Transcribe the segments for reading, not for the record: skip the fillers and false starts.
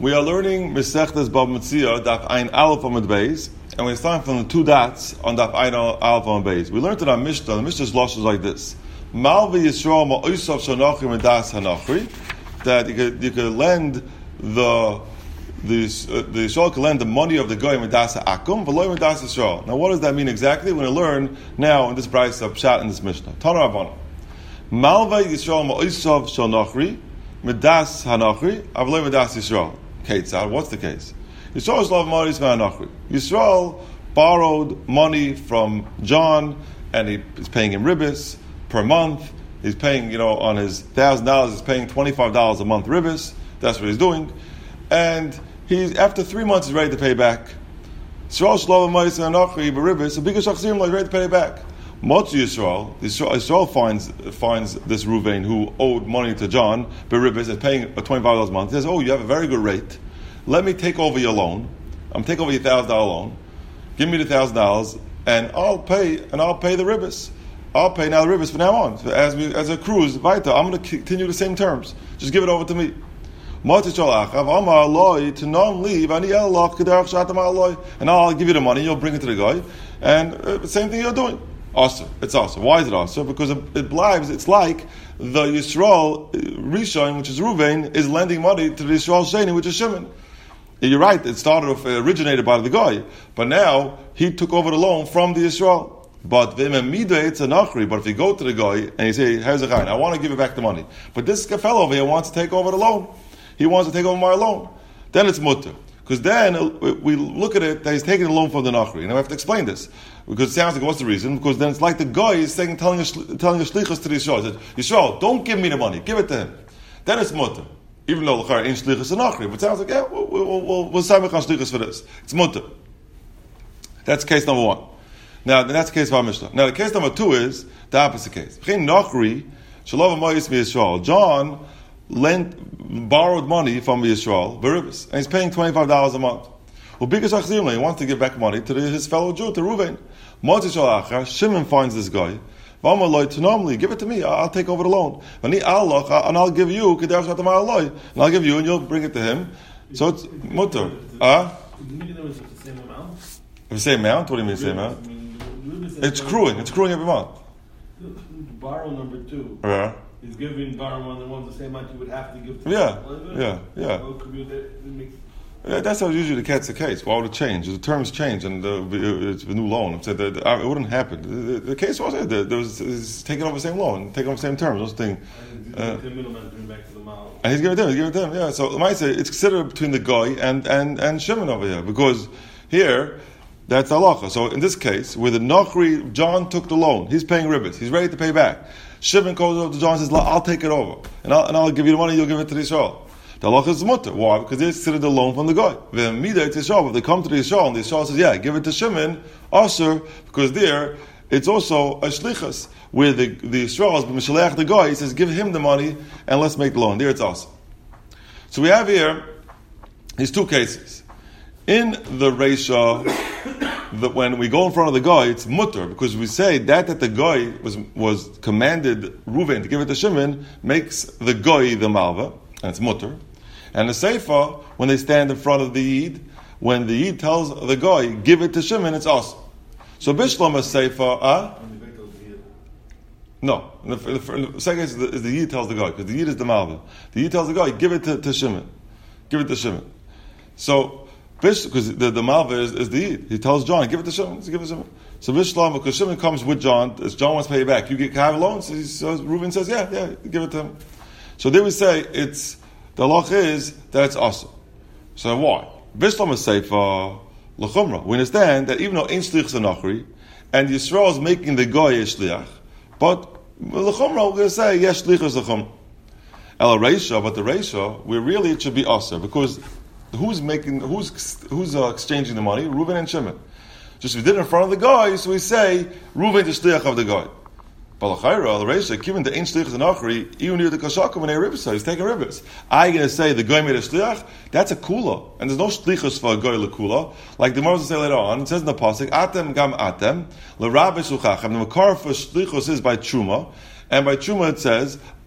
We are learning Masechtas Bava Metzia, Daf Ein Aleph Amud Beis, and we're starting from the two dots on Daf Ein Aleph Amud Beis. We learned in our Mishnah. The Mishnah's losh is like this: Malvi Yisrael Ma'osav Shonachri Medas Hanachri. That you could lend the Yisrael can lend the money of the Goy Medas Akum, V'loy Medas Yisrael. Now, what does that mean exactly? We're going to learn now in this Brayso of Pshat in this Mishnah. Tana Rabbana. Malvi Yisrael Ma'osav Shonachri Medas Hanachri, Avloy Medas Yisrael. What's the case? Yisrael borrowed money from John, and he's paying him ribbis per month. He's paying, on his $1,000, he's paying $25 a month ribbis. That's what he's doing. And he's after 3 months, he's ready to pay back. Yisrael ready to pay back. Yisrael finds this Reuven who owed money to John, beribis, and paying $25 a month. He says, "Oh, you have a very good rate. Let me take over your loan. I'm taking over your $1,000 loan. Give me the $1,000, and I'll pay the ribis. I'll pay now the ribis from now on. As a cruise, weiter. I'm going to continue the same terms. Just give it over to me." And I'll give you the money. You'll bring it to the guy, and the same thing you're doing. Awesome. It's awesome. Why is it awesome? Because it's like the Yisrael Rishon, which is Reuven, is lending money to the Yisrael Sheni, which is Shimon. You're right, it originated by the guy, but now he took over the loan from the Yisrael. But if you go to the guy and you say, "Here's a guy, I want to give you back the money," but this fellow over here wants to take over the loan. He wants to take over my loan. Then it's mutter. Because then we look at it that he's taking a loan from the Nachri. And I have to explain this. Because it sounds like, what's the reason? Because then it's like the guy is telling a shlichus to the Yisrael. He says, "Yisrael, don't give me the money. Give it to him." Then it's mutter. Even though l'char ain't shlichus and Nachri. But it sounds like, yeah, we'll sign on shlichus for this. It's mutter. That's case number one. Now, that's the case of our Mishnah. Now, the case number two is the opposite case. Nachri, shalom amayis Yisrael. John borrowed money from Yisrael, beribis, and he's paying $25 a month. He wants to give back money to his fellow Jew, to Reuven. Shimon finds this guy. Give it to me. I'll take over the loan. And I'll give you, and I'll give you, and you'll bring it to him. So it's mutter. The same amount? The same amount? What do you mean the same amount? It's accruing every month. Borrow number two. Yeah. He's giving borrow on the one the same amount you would have to give to Yeah. That's how usually the case. Why would it change? The terms change and it's a new loan. It wouldn't happen. The case was there was taking over the same loan, taking over the same terms. The middleman bring back to the mouth. And he's giving it to him. Yeah. So I might say it's considered between the guy and Shimon over here, because here that's halacha. So in this case, where the Nachri, John took the loan, he's paying ribbis, he's ready to pay back. Shimon goes over to John and says, "I'll take it over, and I'll give you the money. You'll give it to the Yisrael." The halacha is mutter. Why? Because they considered the loan from the guy. If they come to the Yisrael and the Yisrael says, "Yeah, give it to Shimon," also because there it's also a shlichus where the Yisrael has been mishalech the guy. He says, "Give him the money and let's make the loan." There it's awesome. So we have here these two cases. In the Reisha, that when we go in front of the guy, it's mutter, because we say that the guy was commanded Reuven to give it to Shimon makes the guy the malva, and it's mutter. And the Seifa, when they stand in front of the Yid, when the Yid tells the guy, "Give it to Shimon," it's awesome. So Bishlam is Seifa, No. In the second case is the Yid tells the guy, because the Yid is the malva. The Yid tells the guy, "Give it to Shimon." Give it to Shimon. So because the Malva is the Yid. He tells John, "Give it to Shimon." Give it to Shimon. So Bishlam, because Shimon comes with John, as John wants to pay you back, you have a loan. So Reuven says, yeah, give it to him. So there we say the halach is that it's awesome. So why? Bishlam is say for l'chumra. We understand that even though ain't shlichus Nachri, and Yisrael is making the guy a shliach, but l'chumra we're going to say yes shlichus l'chumra. El Reisha, but the Reisha, it should be asa, because who's exchanging the money? Reuven and Shimon. Just we did it in front of the guy, so we say Reuven the shliach of the guy. But the Reisha, given the ain't shliach Nachri, even near the kashaka when they ribbis, he's taking ribbis. I'm going to say the guy made a shliach. That's a kula, and there's no shlichus for a guy lekula. Like the Gemara will say later on, it says in the pasuk, "Atem gam atem l'rabbi suchachem." The makar for shlichus is by truma, and by truma it says,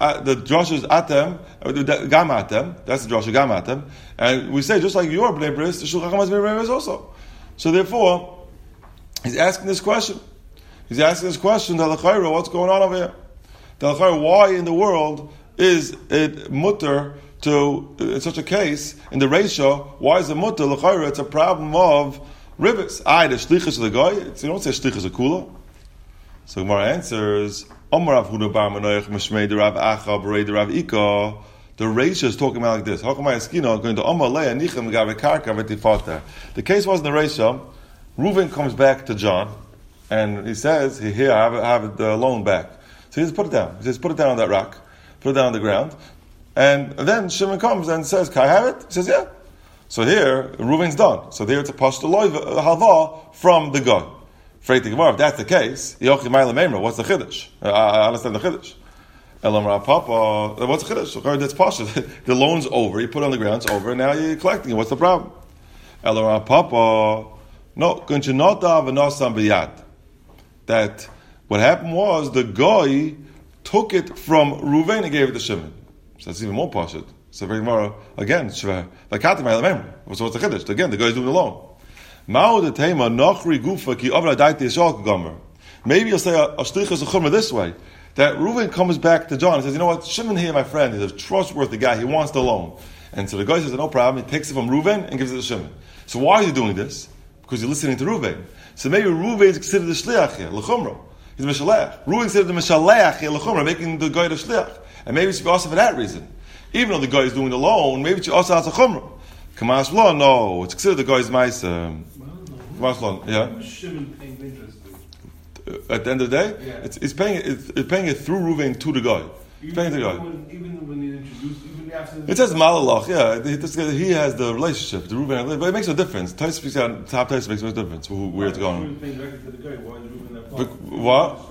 the drasha is atem, gam atem. That's the drasha gam atem, and we say just like your bnei bris, the shulchan chacham is bnei bris also. So therefore, he's asking this question. He's asking this question, the l'chayra, what's going on over here? The l'chayra, why in the world is it mutter to, in such a case, in the ratio, why is it mutter? L'chayra, it's a problem of rivers. The shlichus of the guy, you don't say shlichus of kula. So Gemara answers, Omar Rav Huda bar Manoach Mishmei de Rav Acha Berei de Rav Ika. The ratio is talking about like this. Hakamai Eskino going to Omar Leah Nichem Gabe Karka V'Tifata. The case was in the ratio. Reuven comes back to John, and he says, "Here, I have the loan back." So he says, "Put it down." He says, "Put it down on that rock. Put it down on the ground." And then Shimon comes and says, "Can I have it?" He says, "Yeah." So here, Reuven's done. So there it's a pashto halva from the guy. Afraid to Gemara, if that's the case, what's the chiddush? I understand the chiddush. Elam Papa, what's the chiddush? That's pashto. The loan's over. You put it on the ground. It's over. And now you're collecting it. What's the problem? Elam Papa. No, that what happened was the guy took it from Reuven and gave it to Shimon. So that's even more pashut. So very more again, so what's the chiddush? Again, the guy's doing the loan. Maybe you'll say a shlichus chumrah this way, that Reuven comes back to John and says, "You know what, Shimon here, my friend, is a trustworthy guy. He wants the loan." And so the guy says, "No problem." He takes it from Reuven and gives it to Shimon. So why is he doing this? Because you're listening to Reuven. So maybe Reuven is considered the shliach here, l'chumrah. He's the mishalech. Reuven is considered the mishalech here, l'chumrah, making the guy the shliach. And maybe it should be also for that reason. Even though the guy is doing the loan, maybe it should also has a chumrah. Kamash law, no, it's considered the guy's ma'aseh. Kamash law, yeah. Shimon paying interest. At the end of the day, yeah. it's paying it through Reuven to the guy. It's paying the guy. Even when you introduce, even after it says malalach, yeah. He has the relationship, the Reuven, but it makes no difference. Top Taisa makes no difference where it's going. What?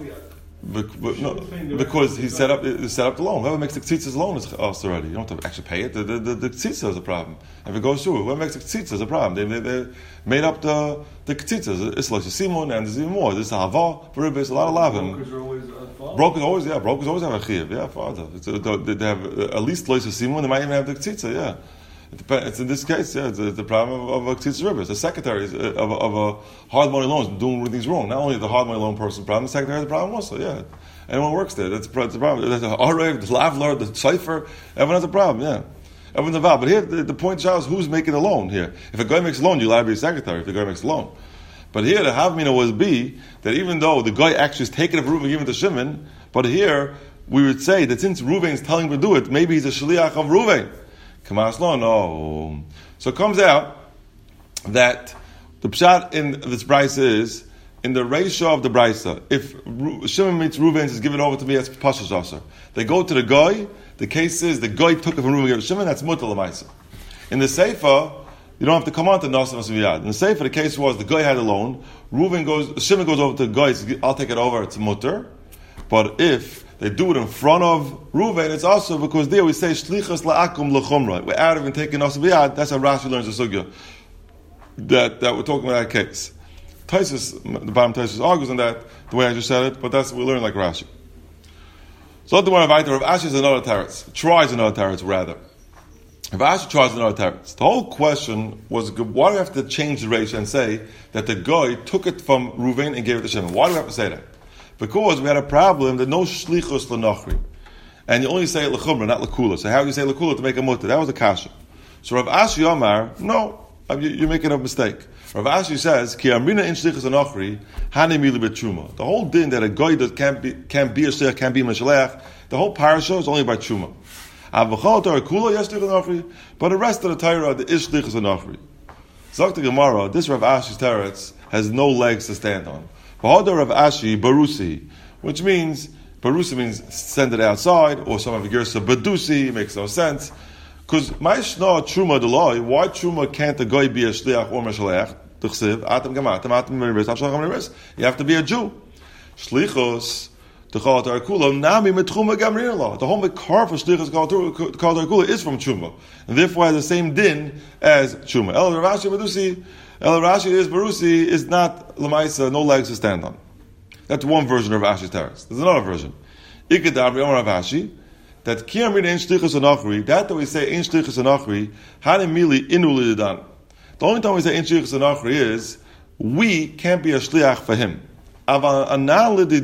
Because he set up the loan. Whoever makes the ktzitzah's loan is us already. You don't have to actually pay it. The ktzitzah is a problem. If it goes through, whoever makes the ktzitzah is a problem. They made up the ksitzahs. It's like Simon, and there's even more. There's a hava, a lot of lavim. Brokers always have a chiyuv. Yeah, father. They have at least lois Simon. They might even have the ktzitzah. Yeah. It's in this case, yeah, it's the problem of a ktzitzah river. The secretary of a hard money loan is doing things wrong. Not only the hard money loan person's problem, the secretary has the problem also. Yeah, anyone who works there, that's the problem. There's the Arev, the Lavler, the Cipher. Everyone has a problem. Yeah, everyone's involved. But here, the point is who's making the loan here. If a guy makes a loan, you'll have to be a secretary. If the guy makes a loan, but here the havmina would be that even though the guy actually is taking it from Reuven and giving it to Shimon, but here we would say that since Reuven is telling him to do it, maybe he's a shliach of Reuven. No. So it comes out that the pshat in this brisa is in the ratio of the brisa. If Shimon meets Reuven and says, "Give it over to me," that's pashas aser. They go to the guy. The case is the guy took it from Reuven and gave it to Shimon. That's mutal l'maisa. In the seifa, you don't have to come on to nasa v'yad. In the seifa, the case was the guy had a loan. Shimon goes over to the guy. Says, "I'll take it over. It's mutter." But if they do it in front of Reuven, it's also because there we say shlichas la'akum l'chumra. We're out of and taking nasa v'yad. That's how Rashi learns the sugya. That we're talking about that case. The bottom Taisus argues on that the way I just said it, but that's what we learn like Rashi. So let the one of Rav Ashi is another teretz. Tries another teretz rather. Rav Ashi tries another teretz. The whole question was, why do we have to change the ratio and say that the guy took it from Reuven and gave it to Shimon? Why do we have to say that? Because we had a problem that no shlichus l'nochri, and you only say it l'chumra, not l'kula. So how do you say l'kula to make a mutter? That was the kasha. So Rav Ashi Omar, no, you're making a mistake. Rav Ashi says, "Ki amrina in shlichus l'nochri hani mili b'tshuma." The whole din that a guy that can't be a shliach, can't be a mashalech, the whole parasha is only by tshuma. Avachol Torah kula yes shlichus l'nochri, but the rest of the Torah there is shlichus l'nochri. Zok the Gemara, this Rav Ashi's teretz has no legs to stand on. V'hodar Rav Ashi barusi, which means barusi means send it outside, or some of the gersa badusi. It makes no sense because ma'ishna truma deloi. Why truma can't a guy be a shliach or meshalech? T'chsiv atam gamatam atam meriris avshalach meriris. You have to be a Jew. Shlichos t'chal tarakula nami metruma gamrinala. The whole car for shlichos t'chal tarakula is from truma, and therefore has the same din as truma. El Rav Ashi badusi. El Rashi is barusi is not lemaisa, no legs to stand on. That's one version of Rashi's teretz. There's another version. Ikadavri Rav Ashi that Kiyamid in Shlichus Anachri, that we say in Shlichus Anachri, Hanimili Inuli Lidan. The only time we say in Shlichus Anachri is we can't be a shliach for him. They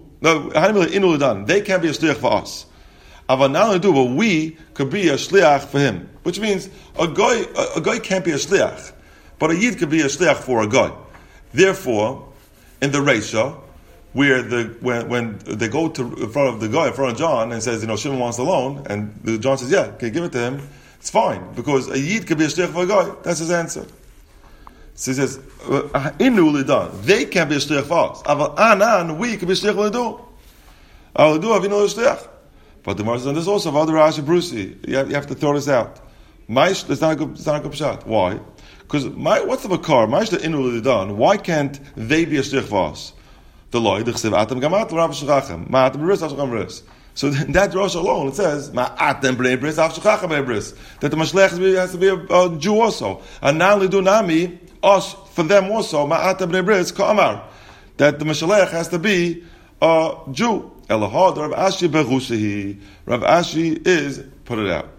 can't be a shliach for us. But we could be a shliach for him. Which means a guy can't be a shliach, but a yid could be a shliach for a guy. Therefore, in the Reisha, where when they go to in front of the guy, in front of John, and says, Shimon wants the loan, and John says, yeah, can you give it to him? It's fine, because a yid could be a shliach for a guy. That's his answer. So he says, Inu lidan. They can't be a shliach for us. Aval anan, we can be a shliach lidu. Lidu avinu shliach. But the Gemara says, there's also other Rashi Brusi. You have to throw this out. It's not a good shot. Why? Because what's the makar? Maish the inu lidan. Why can't they be a shliach for us? The law, the chsev atam gamat rav shachachem. Ma atam bris avshacham bris. So in that Rosh alone, it says, Ma atam b'nei bris avshachachem b'nei bris. That the Mashiach has to be a Jew also. And now lidu nami, us, for them also, Ma'ata b'nei bris, ka'amar. That the Mashiach has to be a Jew. Elahad, Rav Ashi berusihi. Rav Ashi is, put it out.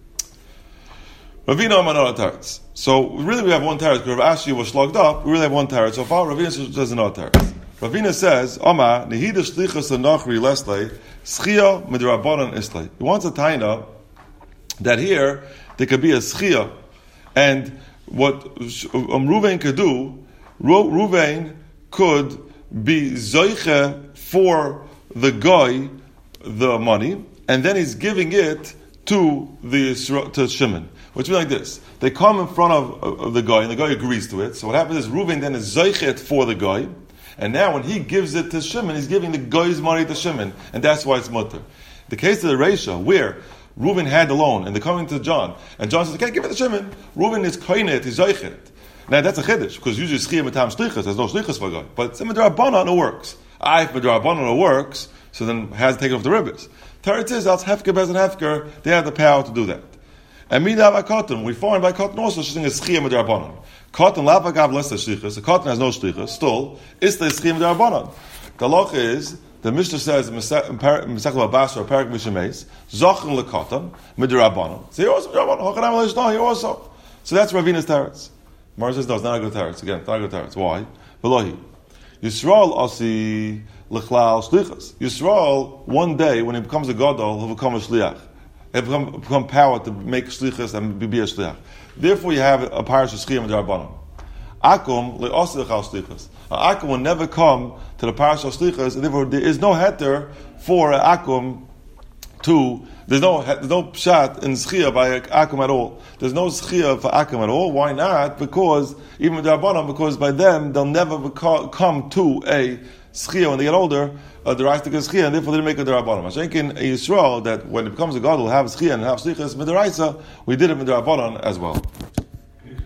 Ravina Amanor Teretz. So really we have one Teretz, because Rav Ashi was slugged up, we really have one Teretz. So far, Ravina says another Teretz. Ravina says, Oma, Nehida Shlichus Anachri Lesle, Schia Midrabanan Isle. He wants a taina that here, there could be a Schia, and what Ruvain could do, Ruvain could be zoiche for the guy the money, and then he's giving it to Shimon. Which means like this: they come in front of the guy, and the guy agrees to it. So what happens is Ruvain then is zoichet for the guy, and now when he gives it to Shimon, he's giving the guy's money to Shimon, and that's why it's mutter. The case of the Reisha, where Reuven had the loan, and they're coming to John, and John says, "Okay, give it to Shimon." Reuven is koinet, he's zoichet. Now that's a chiddush, because usually schiyah matam shlichus, there's no shlichus for a guy. But midrabanan it works. If midrabanan it works, so then it has to take off the ribbons. Teretz is that's hefker bez and hefker, they have the power to do that. And midah by cotton, we find by cotton also she's saying a schiyah midrabanan. Cotton lavagav less than shlichus, the cotton has no shlichus, still is the schiyah midrabanan. The loch is. The Mishnah says in Masechah Babasra or Parak Mishemes, Zochen leKatan midrabanan. So here also midrabanan. Hachanam leishna here also. So that's Ravina's teretz. Mara says no, it's not a good teretz. Again, it's not a good teretz. Why? Velohi Yisrael asi lechlal shlichus. Yisrael one day when he becomes a gadol, he'll become a shliach. He'll become power to make shlichus and be a shliach. Therefore, you have a parish of schiyah midrabanan. Akum le'asi lechal shlichus. Akum will never come to the parish of shlichus, and therefore there is no heter for Akum to. There's no pshat in schiyah by Akum at all. There's no schiyah for Akum at all. Why not? Because even with Rabbanan, because by them they'll never come to a schiyah when they get older. The right to get schiyah, and therefore they make a Rabbanan. I think in Yisrael that when it becomes a god, will have schiyah and have shlichus midaraisa. We did it with Rabbanan as well.